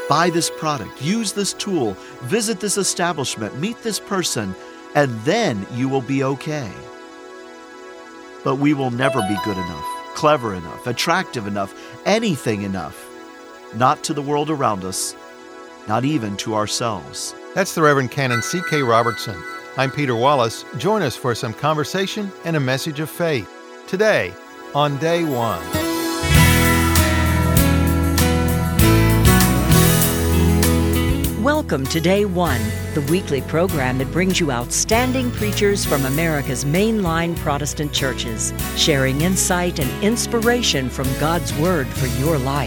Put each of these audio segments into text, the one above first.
buy this product, use this tool, visit this establishment, meet this person, and then you will be okay. But we will never be good enough, clever enough, attractive enough, anything enough. Not to the world around us, not even to ourselves. That's the Reverend Canon C.K. Robertson. I'm Peter Wallace. Join us for some conversation and a message of faith. Today, on Day 1. Welcome to Day 1, the weekly program that brings you outstanding preachers from America's mainline Protestant churches, sharing insight and inspiration from God's Word for your life.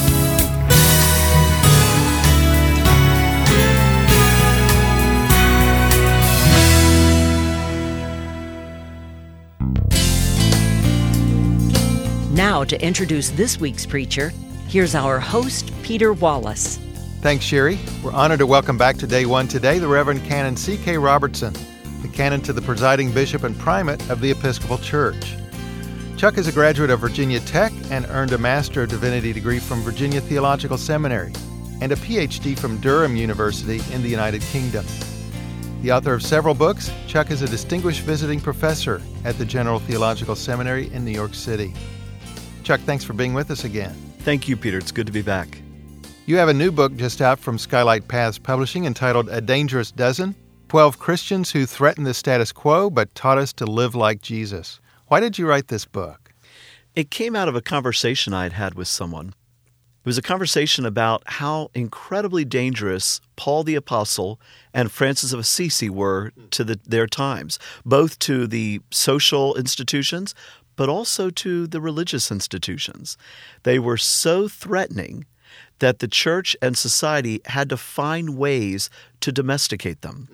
Now, to introduce this week's preacher, here's our host, Peter Wallace. Thanks, Sherry. We're honored to welcome back to Day 1 today the Reverend Canon C.K. Robertson, the canon to the presiding bishop and primate of the Episcopal Church. Chuck is a graduate of Virginia Tech and earned a Master of Divinity degree from Virginia Theological Seminary and a Ph.D. from Durham University in the United Kingdom. The author of several books, Chuck is a distinguished visiting professor at the General Theological Seminary in New York City. Chuck, thanks for being with us again. Thank you, Peter. It's good to be back. You have a new book just out from Skylight Paths Publishing entitled A Dangerous Dozen, 12 Christians Who Threatened the Status Quo But Taught Us to Live Like Jesus. Why did you write this book? It came out of a conversation I had had with someone. It was a conversation about how incredibly dangerous Paul the Apostle and Francis of Assisi were to their times, both to the social institutions, but also to the religious institutions. They were so threatening that the church and society had to find ways to domesticate them.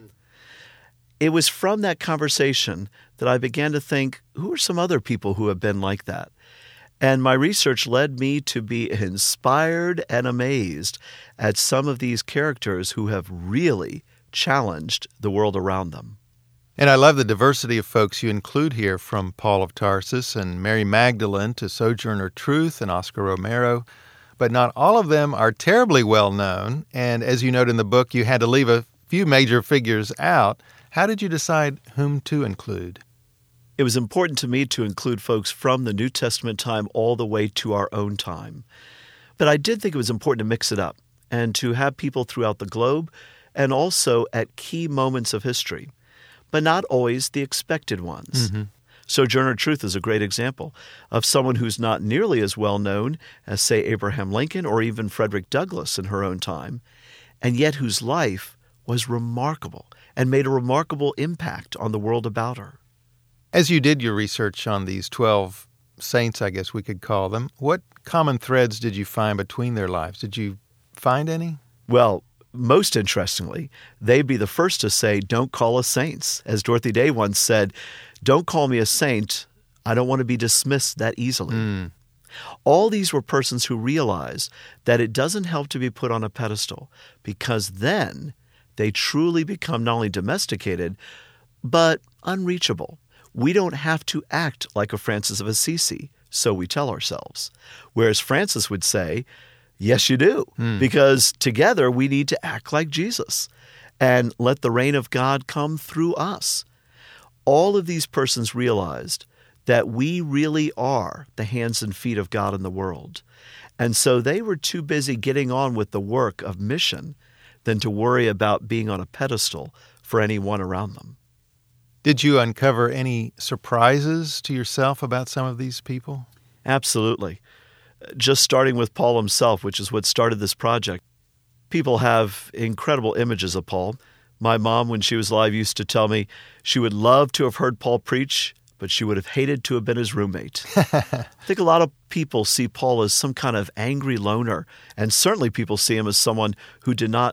It was from that conversation that I began to think, who are some other people who have been like that? And my research led me to be inspired and amazed at some of these characters who have really challenged the world around them. And I love the diversity of folks you include here, from Paul of Tarsus and Mary Magdalene to Sojourner Truth and Oscar Romero. But not all of them are terribly well known, and as you note in the book, you had to leave a few major figures out. How did you decide whom to include? It was important to me to include folks from the New Testament time all the way to our own time. But I did think it was important to mix it up and to have people throughout the globe and also at key moments of history, but not always the expected ones. Mm-hmm. Sojourner Truth is a great example of someone who's not nearly as well known as, say, Abraham Lincoln or even Frederick Douglass in her own time, and yet whose life was remarkable and made a remarkable impact on the world about her. As you did your research on these 12 saints, I guess we could call them, what common threads did you find between their lives? Did you find any? Well, most interestingly, they'd be the first to say, don't call us saints. As Dorothy Day once said, don't call me a saint. I don't want to be dismissed that easily. All these were persons who realized that it doesn't help to be put on a pedestal, because then they truly become not only domesticated, but unreachable. We don't have to act like a Francis of Assisi, so we tell ourselves. Whereas Francis would say, yes, you do, because together we need to act like Jesus and let the reign of God come through us. All of these persons realized that we really are the hands and feet of God in the world. And so they were too busy getting on with the work of mission than to worry about being on a pedestal for anyone around them. Did you uncover any surprises to yourself about some of these people? Absolutely. Just starting with Paul himself, which is what started this project. People have incredible images of Paul. My mom, when she was alive, used to tell me she would love to have heard Paul preach, but she would have hated to have been his roommate. I think a lot of people see Paul as some kind of angry loner, and certainly people see him as someone who did not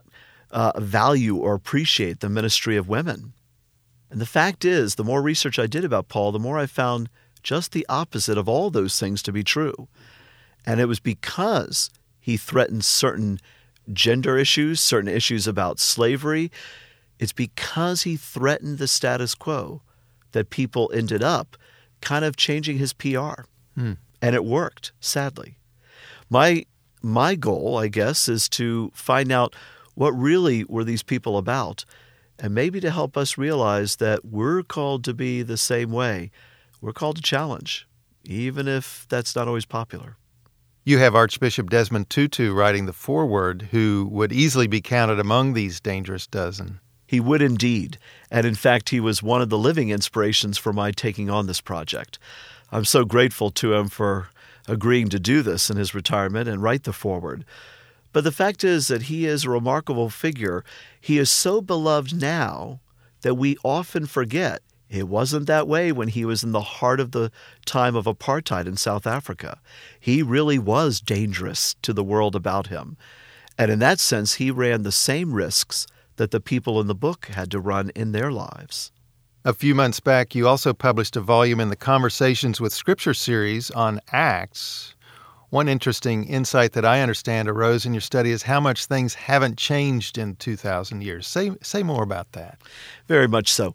value or appreciate the ministry of women. And the fact is, the more research I did about Paul, the more I found just the opposite of all those things to be true. And it was because he threatened certain gender issues, certain issues about slavery. It's because he threatened the status quo that people ended up kind of changing his PR. And it worked, sadly. My my goal, I guess, is to find out what really were these people about, and maybe to help us realize that we're called to be the same way. We're called to challenge, even if that's not always popular. You have Archbishop Desmond Tutu writing the foreword, who would easily be counted among these dangerous dozen. He would indeed, and in fact, he was one of the living inspirations for my taking on this project. I'm so grateful to him for agreeing to do this in his retirement and write the foreword. But the fact is that he is a remarkable figure. He is so beloved now that we often forget it wasn't that way when he was in the heart of the time of apartheid in South Africa. He really was dangerous to the world about him. And in that sense, he ran the same risks that the people in the book had to run in their lives. A few months back, you also published a volume in the Conversations with Scripture series on Acts. One interesting insight that I understand arose in your study is how much things haven't changed in 2,000 years. Say more about that. Very much so.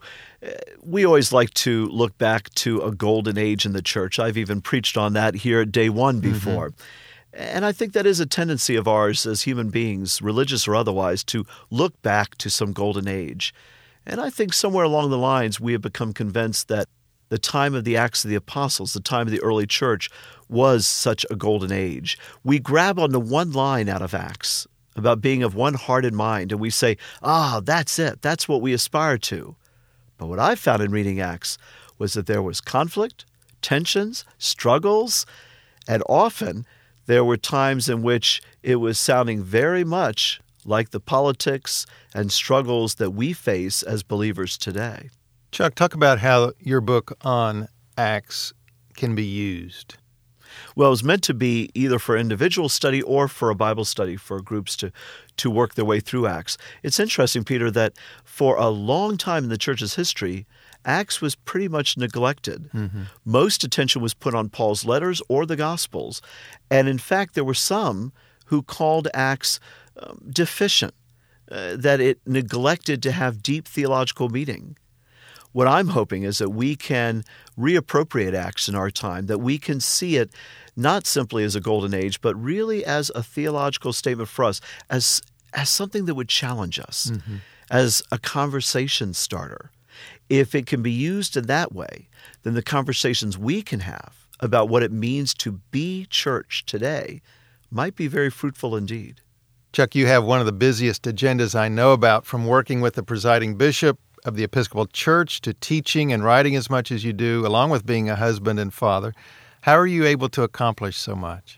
We always like to look back to a golden age in the church. I've even preached on that here at Day One before. Mm-hmm. And I think that is a tendency of ours as human beings, religious or otherwise, to look back to some golden age. And I think somewhere along the lines we have become convinced that the time of the Acts of the Apostles, the time of the early church, was such a golden age. We grab onto one line out of Acts about being of one heart and mind, and we say, that's it. That's what we aspire to. But what I found in reading Acts was that there was conflict, tensions, struggles, and often there were times in which it was sounding very much like the politics and struggles that we face as believers today. Chuck, talk about how your book on Acts can be used. Well, it was meant to be either for individual study or for a Bible study for groups to work their way through Acts. It's interesting, Peter, that for a long time in the church's history, Acts was pretty much neglected. Mm-hmm. Most attention was put on Paul's letters or the Gospels. And in fact, there were some who called Acts deficient, that it neglected to have deep theological meaning. What I'm hoping is that we can reappropriate Acts in our time, that we can see it not simply as a golden age, but really as a theological statement for us, as something that would challenge us, mm-hmm. as a conversation starter. If it can be used in that way, then the conversations we can have about what it means to be church today might be very fruitful indeed. Chuck, you have one of the busiest agendas I know about, from working with the presiding bishop of the Episcopal Church to teaching and writing as much as you do, along with being a husband and father. How are you able to accomplish so much?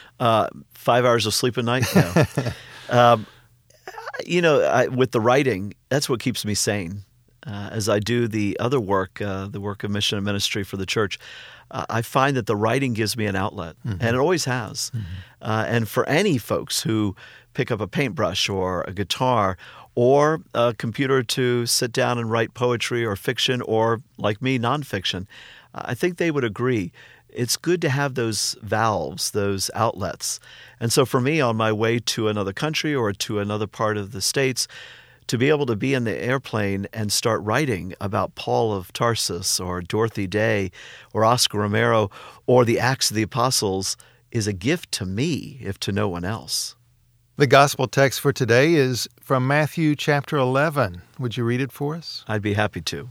5 hours of sleep a night? No. With the writing, that's what keeps me sane. As I do the other work, the work of mission and ministry for the church, I find that the writing gives me an outlet, mm-hmm. and it always has. Mm-hmm. And for any folks who pick up a paintbrush or a guitar or a computer to sit down and write poetry or fiction or, like me, nonfiction, I think they would agree. It's good to have those valves, those outlets. And so for me, on my way to another country or to another part of the States, to be able to be in the airplane and start writing about Paul of Tarsus or Dorothy Day or Oscar Romero or the Acts of the Apostles is a gift to me, if to no one else. The gospel text for today is from Matthew chapter 11. Would you read it for us? I'd be happy to.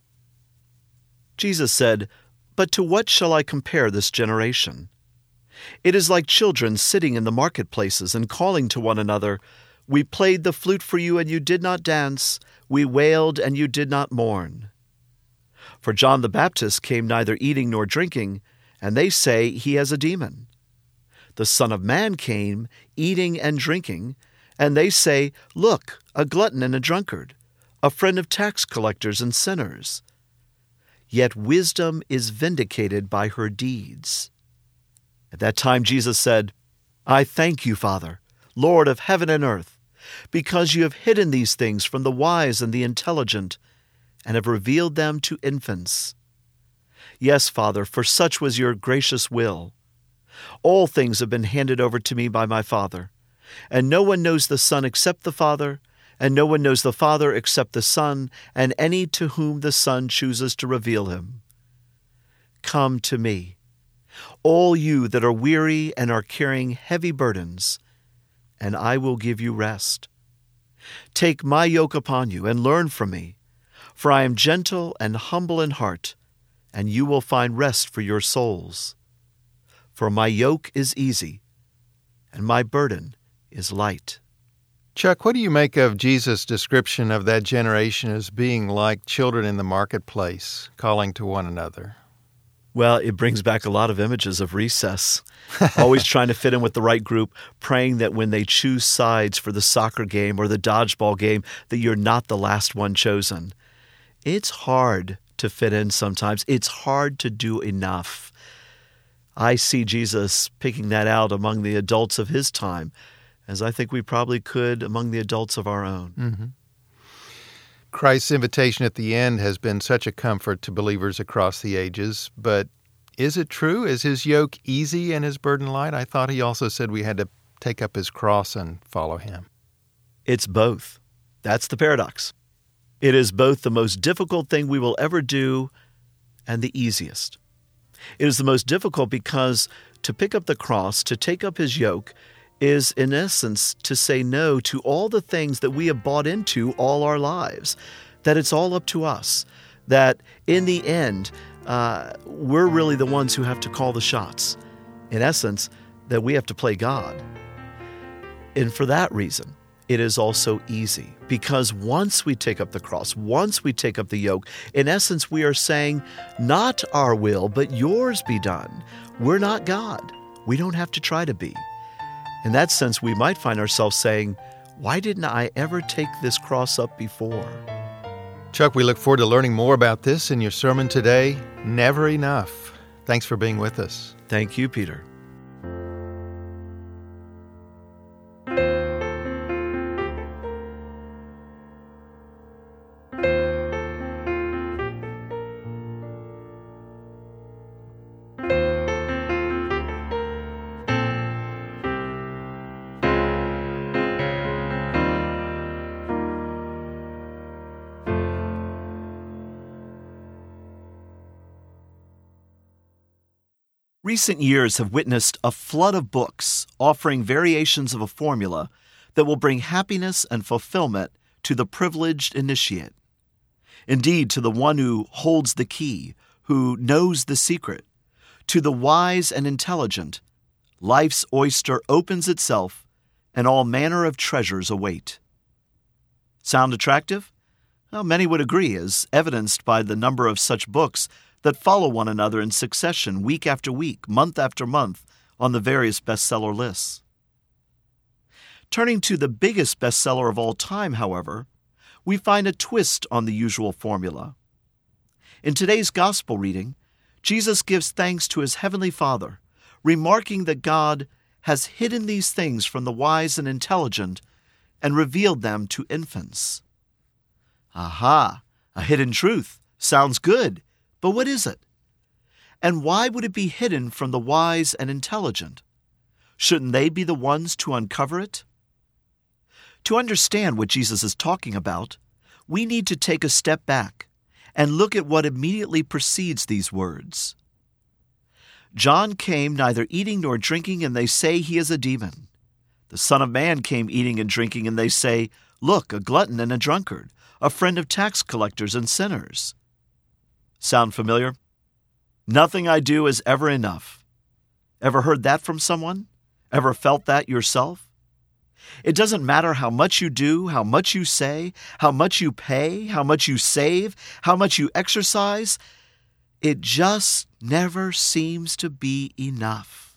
Jesus said, "But to what shall I compare this generation? It is like children sitting in the marketplaces and calling to one another, 'We played the flute for you and you did not dance. We wailed and you did not mourn.' For John the Baptist came neither eating nor drinking, and they say he has a demon. The Son of Man came eating and drinking, and they say, 'Look, a glutton and a drunkard, a friend of tax collectors and sinners.' Yet wisdom is vindicated by her deeds." At that time Jesus said, "I thank you, Father, Lord of heaven and earth, because you have hidden these things from the wise and the intelligent, and have revealed them to infants. Yes, Father, for such was your gracious will. All things have been handed over to me by my Father, and no one knows the Son except the Father, and no one knows the Father except the Son, and any to whom the Son chooses to reveal him. Come to me. all you that are weary and are carrying heavy burdens, and I will give you rest. Take my yoke upon you and learn from me, for I am gentle and humble in heart, and you will find rest for your souls. For my yoke is easy, and my burden is light. Chuck, what do you make of Jesus' description of that generation as being like children in the marketplace, calling to one another? Well, it brings back a lot of images of recess, always trying to fit in with the right group, praying that when they choose sides for the soccer game or the dodgeball game, that you're not the last one chosen. It's hard to fit in sometimes. It's hard to do enough. I see Jesus picking that out among the adults of his time, as I think we probably could among the adults of our own. Mm-hmm. Christ's invitation at the end has been such a comfort to believers across the ages, but is it true? Is his yoke easy and his burden light? I thought he also said we had to take up his cross and follow him. It's both. That's the paradox. It is both the most difficult thing we will ever do and the easiest. It is the most difficult because to pick up the cross, to take up his yoke, is in essence to say no to all the things that we have bought into all our lives, that it's all up to us, that in the end, we're really the ones who have to call the shots. In essence, that we have to play God. And for that reason, it is also easy, because once we take up the cross, once we take up the yoke, in essence, we are saying, not our will, but yours be done. We're not God. We don't have to try to be. In that sense, we might find ourselves saying, why didn't I ever take this cross up before? Chuck, we look forward to learning more about this in your sermon today, Never Enough. Thanks for being with us. Thank you, Peter. Recent years have witnessed a flood of books offering variations of a formula that will bring happiness and fulfillment to the privileged initiate. Indeed, to the one who holds the key, who knows the secret, to the wise and intelligent, life's oyster opens itself and all manner of treasures await. Sound attractive? Well, many would agree, as evidenced by the number of such books that follow one another in succession week after week, month after month, on the various bestseller lists. Turning to the biggest bestseller of all time, however, we find a twist on the usual formula. In today's gospel reading, Jesus gives thanks to his heavenly Father, remarking that God has hidden these things from the wise and intelligent and revealed them to infants. Aha! A hidden truth. Sounds good. But what is it? And why would it be hidden from the wise and intelligent? Shouldn't they be the ones to uncover it? To understand what Jesus is talking about, we need to take a step back and look at what immediately precedes these words. John came neither eating nor drinking, and they say he is a demon. The Son of Man came eating and drinking, and they say, look, a glutton and a drunkard, a friend of tax collectors and sinners. Sound familiar? Nothing I do is ever enough. Ever heard that from someone? Ever felt that yourself? It doesn't matter how much you do, how much you say, how much you pay, how much you save, how much you exercise. It just never seems to be enough.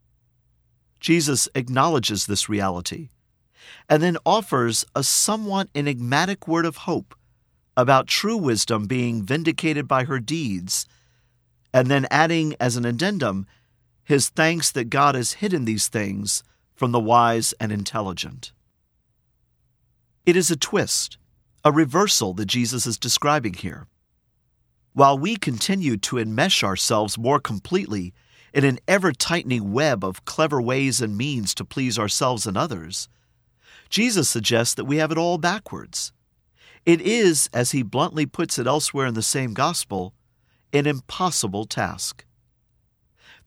Jesus acknowledges this reality and then offers a somewhat enigmatic word of hope about true wisdom being vindicated by her deeds, and then adding as an addendum his thanks that God has hidden these things from the wise and intelligent. It is a twist, a reversal that Jesus is describing here. While we continue to enmesh ourselves more completely in an ever-tightening web of clever ways and means to please ourselves and others, Jesus suggests that we have it all backwards. It is, as he bluntly puts it elsewhere in the same gospel, an impossible task.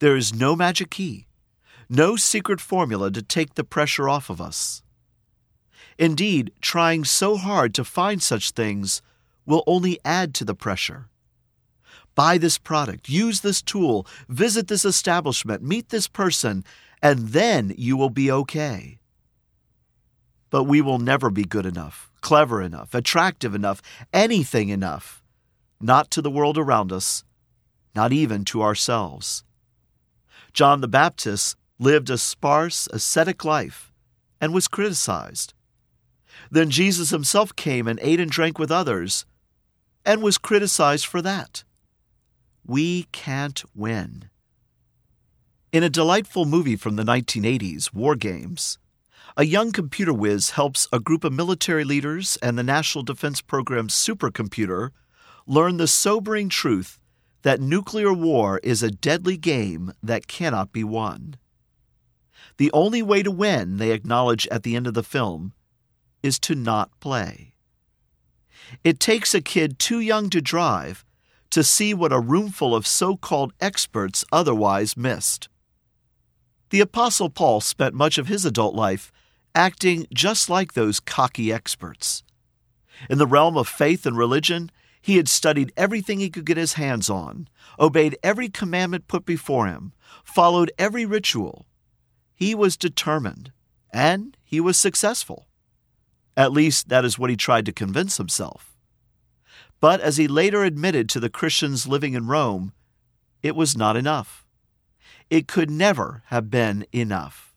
There is no magic key, no secret formula to take the pressure off of us. Indeed, trying so hard to find such things will only add to the pressure. Buy this product, use this tool, visit this establishment, meet this person, and then you will be okay. But we will never be good enough, clever enough, attractive enough, anything enough, not to the world around us, not even to ourselves. John the Baptist lived a sparse, ascetic life and was criticized. Then Jesus himself came and ate and drank with others and was criticized for that. We can't win. In a delightful movie from the 1980s, War Games, a young computer whiz helps a group of military leaders and the National Defense Program's supercomputer learn the sobering truth that nuclear war is a deadly game that cannot be won. The only way to win, they acknowledge at the end of the film, is to not play. It takes a kid too young to drive to see what a roomful of so-called experts otherwise missed. The Apostle Paul spent much of his adult life acting just like those cocky experts. In the realm of faith and religion, he had studied everything he could get his hands on, obeyed every commandment put before him, followed every ritual. He was determined, and he was successful. At least that is what he tried to convince himself. But as he later admitted to the Christians living in Rome, it was not enough. It could never have been enough.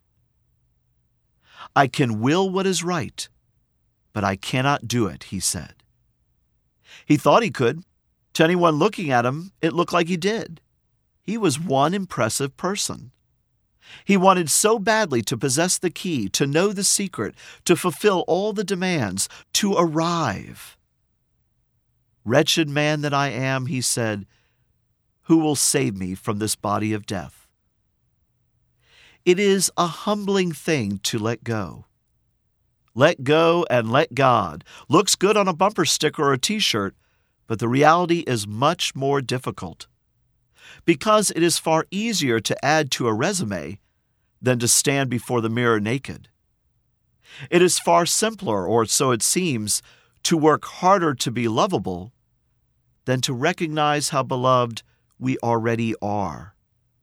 I can will what is right, but I cannot do it, he said. He thought he could. To anyone looking at him, it looked like he did. He was one impressive person. He wanted so badly to possess the key, to know the secret, to fulfill all the demands, to arrive. Wretched man that I am, he said, who will save me from this body of death? It is a humbling thing to let go. Let go and let God. Looks good on a bumper sticker or a t-shirt, but the reality is much more difficult. Because it is far easier to add to a resume than to stand before the mirror naked. It is far simpler, or so it seems, to work harder to be lovable than to recognize how beloved we already are.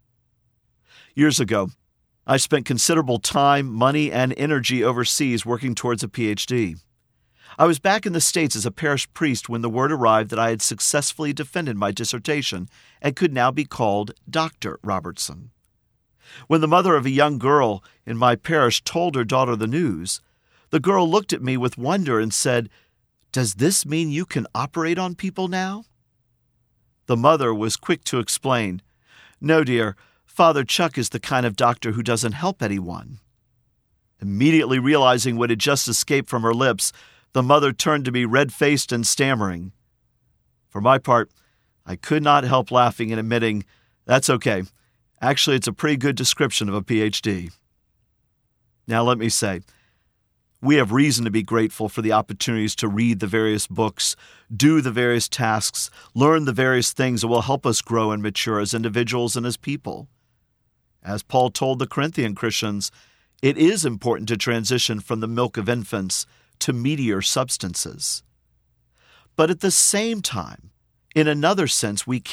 Years ago, I spent considerable time, money, and energy overseas working towards a PhD. I was back in the States as a parish priest when the word arrived that I had successfully defended my dissertation and could now be called Dr. Robertson. When the mother of a young girl in my parish told her daughter the news, the girl looked at me with wonder and said, "Does this mean you can operate on people now?" The mother was quick to explain, "No, dear, Father Chuck is the kind of doctor who doesn't help anyone." Immediately realizing what had just escaped from her lips, the mother turned to me red-faced and stammering. For my part, I could not help laughing and admitting, "That's okay. Actually, it's a pretty good description of a PhD." Now let me say, we have reason to be grateful for the opportunities to read the various books, do the various tasks, learn the various things that will help us grow and mature as individuals and as people. As Paul told the Corinthian Christians, it is important to transition from the milk of infants to meatier substances. But at the same time, in another sense, we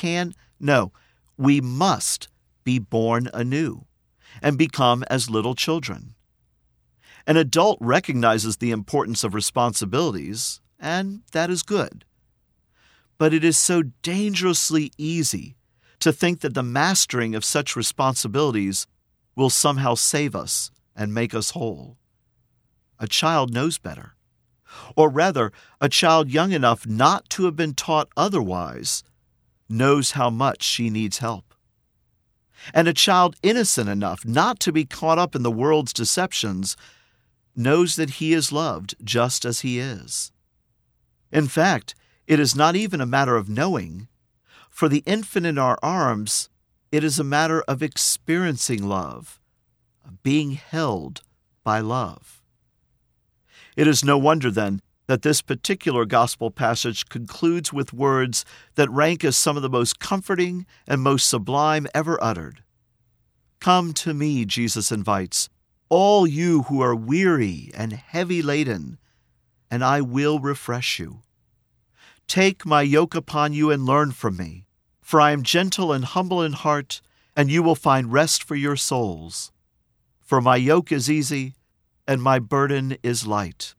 must be born anew and become as little children. An adult recognizes the importance of responsibilities, and that is good. But it is so dangerously easy to think that the mastering of such responsibilities will somehow save us and make us whole. A child knows better. Or rather, a child young enough not to have been taught otherwise knows how much she needs help. And a child innocent enough not to be caught up in the world's deceptions knows that he is loved just as he is. In fact, it is not even a matter of knowing. For the infant in our arms, it is a matter of experiencing love, of being held by love. It is no wonder, then, that this particular gospel passage concludes with words that rank as some of the most comforting and most sublime ever uttered. Come to me, Jesus invites, all you who are weary and heavy laden, and I will refresh you. Take my yoke upon you and learn from me, for I am gentle and humble in heart, and you will find rest for your souls. For my yoke is easy, and my burden is light.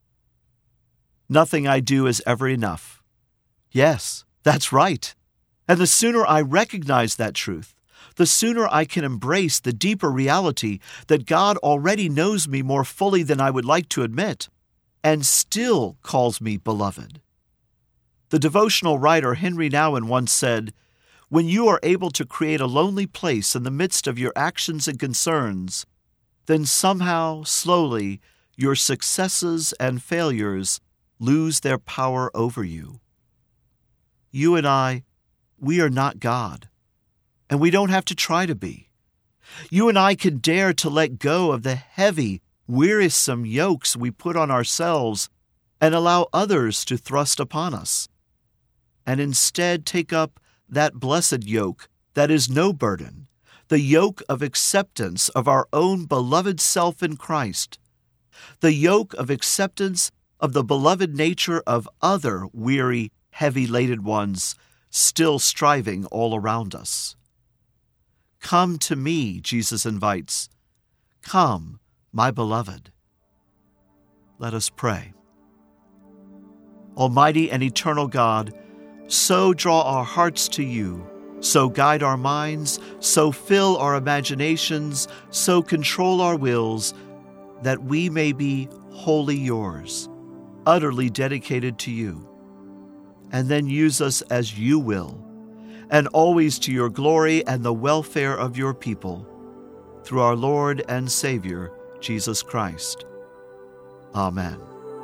Nothing I do is ever enough. Yes, that's right. And the sooner I recognize that truth, the sooner I can embrace the deeper reality that God already knows me more fully than I would like to admit, and still calls me beloved. The devotional writer Henry Nouwen once said, "When you are able to create a lonely place in the midst of your actions and concerns, then somehow, slowly, your successes and failures lose their power over you." You and I, we are not God, and we don't have to try to be. You and I can dare to let go of the heavy, wearisome yokes we put on ourselves and allow others to thrust upon us, and instead take up that blessed yoke that is no burden, the yoke of acceptance of our own beloved self in Christ, the yoke of acceptance of the beloved nature of other weary, heavy-laden ones still striving all around us. Come to me, Jesus invites. Come, my beloved. Let us pray. Almighty and eternal God, so draw our hearts to you, so guide our minds, so fill our imaginations, so control our wills, that we may be wholly yours, utterly dedicated to you. And then use us as you will, and always to your glory and the welfare of your people, through our Lord and Savior, Jesus Christ. Amen.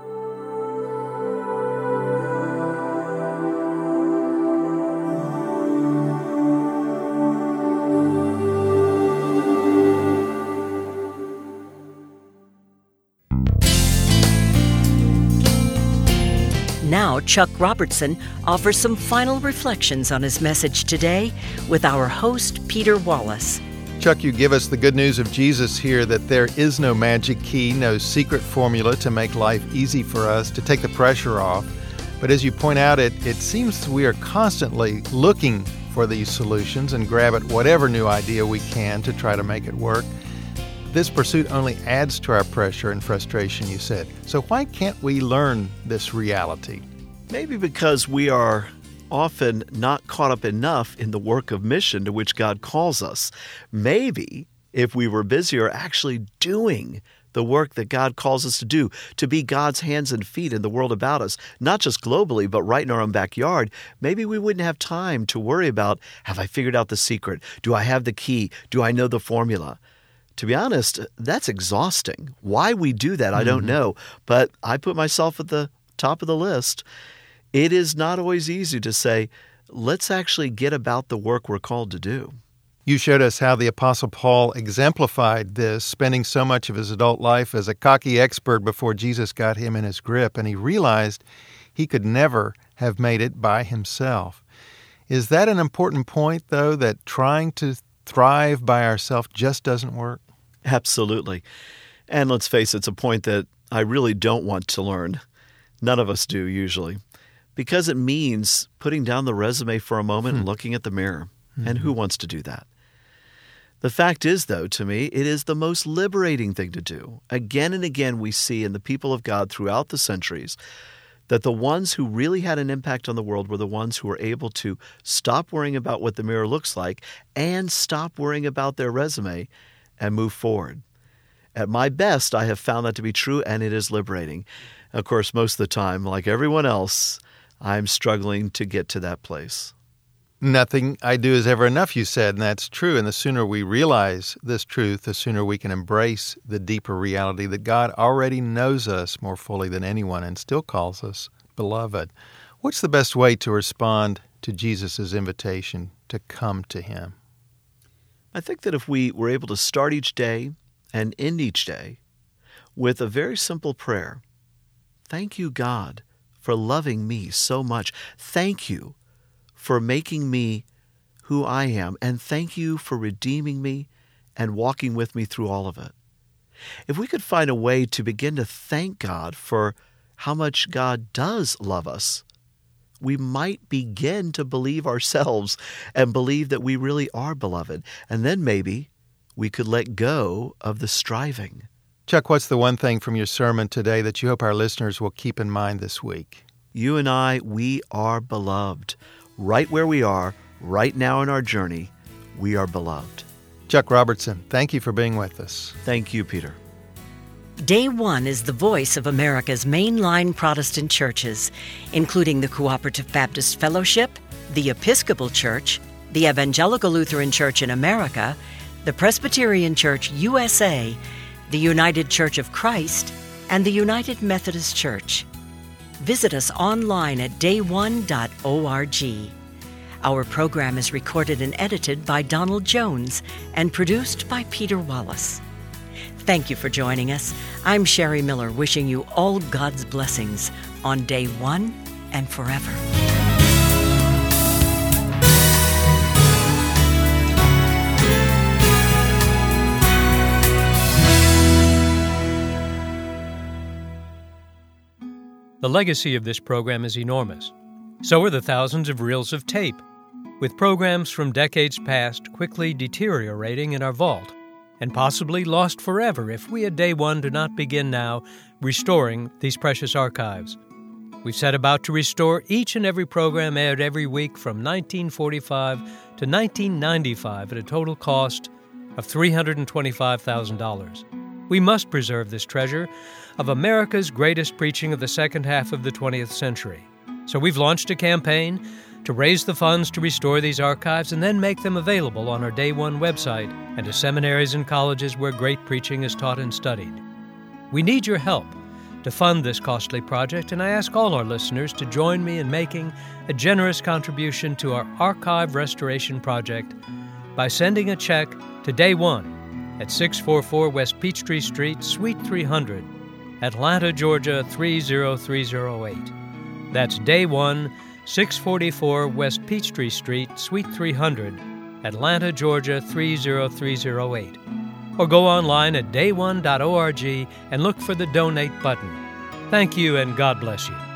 Now, Chuck Robertson offers some final reflections on his message today with our host, Peter Wallace. Chuck, you give us the good news of Jesus here, that there is no magic key, no secret formula to make life easy for us, to take the pressure off. But as you point out, it seems we are constantly looking for these solutions and grab at whatever new idea we can to try to make it work. This pursuit only adds to our pressure and frustration, you said. So why can't we learn this reality? Maybe because we are often not caught up enough in the work of mission to which God calls us. Maybe if we were busier actually doing the work that God calls us to do, to be God's hands and feet in the world about us, not just globally, but right in our own backyard, maybe we wouldn't have time to worry about, have I figured out the secret? Do I have the key? Do I know the formula? To be honest, that's exhausting. Why we do that, I don't know. But I put myself at the top of the list. It is not always easy to say, let's actually get about the work we're called to do. You showed us how the Apostle Paul exemplified this, spending so much of his adult life as a cocky expert before Jesus got him in his grip, and he realized he could never have made it by himself. Is that an important point, though, that trying to thrive by ourselves just doesn't work? Absolutely. And let's face it, it's a point that I really don't want to learn. None of us do, usually. Because it means putting down the resume for a moment and looking at the mirror. And who wants to do that? The fact is, though, to me, it is the most liberating thing to do. Again and again we see in the people of God throughout the centuries that the ones who really had an impact on the world were the ones who were able to stop worrying about what the mirror looks like and stop worrying about their resume and move forward. At my best, I have found that to be true, and it is liberating. Of course, most of the time, like everyone else, I'm struggling to get to that place. Nothing I do is ever enough, you said, and that's true. And the sooner we realize this truth, the sooner we can embrace the deeper reality that God already knows us more fully than anyone and still calls us beloved. What's the best way to respond to Jesus' invitation to come to Him? I think that if we were able to start each day and end each day with a very simple prayer, thank you, God, for loving me so much. Thank you for making me who I am, and thank you for redeeming me and walking with me through all of it. If we could find a way to begin to thank God for how much God does love us, we might begin to believe ourselves and believe that we really are beloved. And then maybe we could let go of the striving. Chuck, what's the one thing from your sermon today that you hope our listeners will keep in mind this week? You and I, we are beloved. Right where we are, right now in our journey, we are beloved. Chuck Robertson, thank you for being with us. Thank you, Peter. Day One is the voice of America's mainline Protestant churches, including the Cooperative Baptist Fellowship, the Episcopal Church, the Evangelical Lutheran Church in America, the Presbyterian Church USA, the United Church of Christ, and the United Methodist Church. Visit us online at dayone.org. Our program is recorded and edited by Donald Jones and produced by Peter Wallace. Thank you for joining us. I'm Sherry Miller, wishing you all God's blessings on Day One and forever. The legacy of this program is enormous. So are the thousands of reels of tape, with programs from decades past quickly deteriorating in our vault, and possibly lost forever if we at Day One do not begin now restoring these precious archives. We've set about to restore each and every program aired every week from 1945 to 1995 at a total cost of $325,000. We must preserve this treasure of America's greatest preaching of the second half of the 20th century. So we've launched a campaign to raise the funds to restore these archives and then make them available on our Day One website and to seminaries and colleges where great preaching is taught and studied. We need your help to fund this costly project, and I ask all our listeners to join me in making a generous contribution to our archive restoration project by sending a check to Day One at 644 West Peachtree Street, Suite 300, Atlanta, Georgia 30308. That's Day One, 644 West Peachtree Street, Suite 300, Atlanta, Georgia 30308. Or go online at dayone.org and look for the Donate button. Thank you, and God bless you.